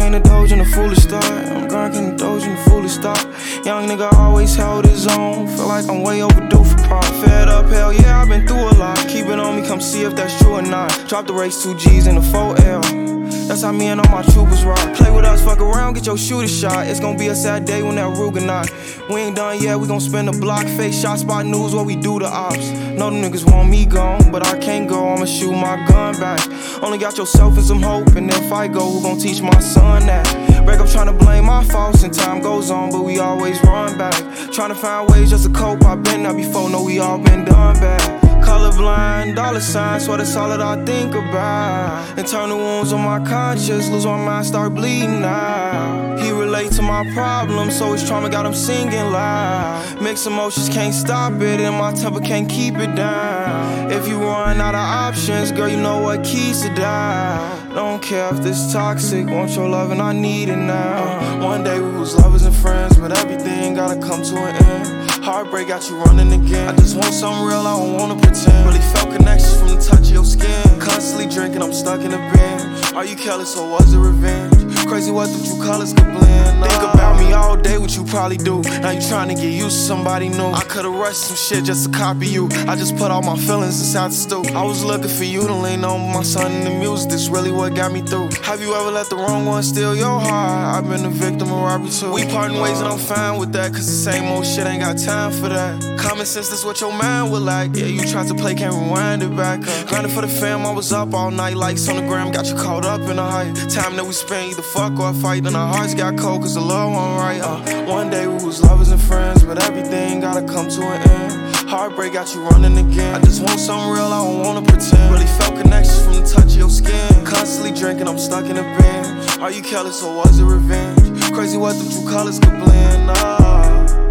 came to Doge in a foolish start. I'm grind, came to Doge in a foolish start. Young nigga always held his own. Feel like I'm way overdue for pop. Fed up, hell yeah, I've been through a lot. Keep it on me, come see if that's true or not. Drop the race, 2 G's in the 4L. That's how me and all my troopers rock. Play with us, fuck around, get your shooter shot. It's gonna be a sad day when that Ruger knock. We ain't done yet, we gon' spin the block. Face shot, spot news, what we do to ops. Know them niggas want me gone, but I can't go, I'ma shoot my gun back. Only got yourself and some hope, and if I go, who gon' teach my son that? Break up tryna blame my faults, and time goes on, but we always run back. Tryna find ways just to cope, I've been there before, know we all been done bad. Colorblind, dollar signs, swear that's all that I think about. Internal wounds on my conscience, lose my mind, start bleeding now. He relate to my problems, so his trauma got him singing loud. Mixed emotions, can't stop it, and my temper can't keep it down. If you run out of options, girl, you know what keys to die. Don't care if this toxic, want your love and I need it now. One day we was lovers and friends, but everything gotta come to an end. Heartbreak got you running again. I just want something real, I don't wanna pretend. Really felt connections from the touch of your skin. Constantly drinking, I'm stuck in a binge. Are you careless or was it revenge? Crazy what the true colors could blend. Think about me all day, what you probably do. Now you trying to get used to somebody new. I could've rushed some shit just to copy you. I just put all my feelings inside the stew. I was looking for you to lean on my son in the music. This really what got me through. Have you ever let the wrong one steal your heart? I've been a victim of robbery too. We parting ways and I'm fine with that, cause the same old shit ain't got time for that. Common sense, that's what your mind would like. Yeah, you tried to play, can't rewind it back up. Grinding for the fam, I was up all night. Likes on the gram, got you caught up in the hype. Time that we spent, either fuck or fight. Then our hearts got cold, cause the love wasn't right. One day we was lovers and friends, but everything gotta come to an end. Heartbreak got you running again. I just want something real, I don't wanna pretend. Really felt connections from the touch of your skin. Constantly drinking, I'm stuck in a binge. Are you careless or was it revenge? Crazy what the true colors could blend.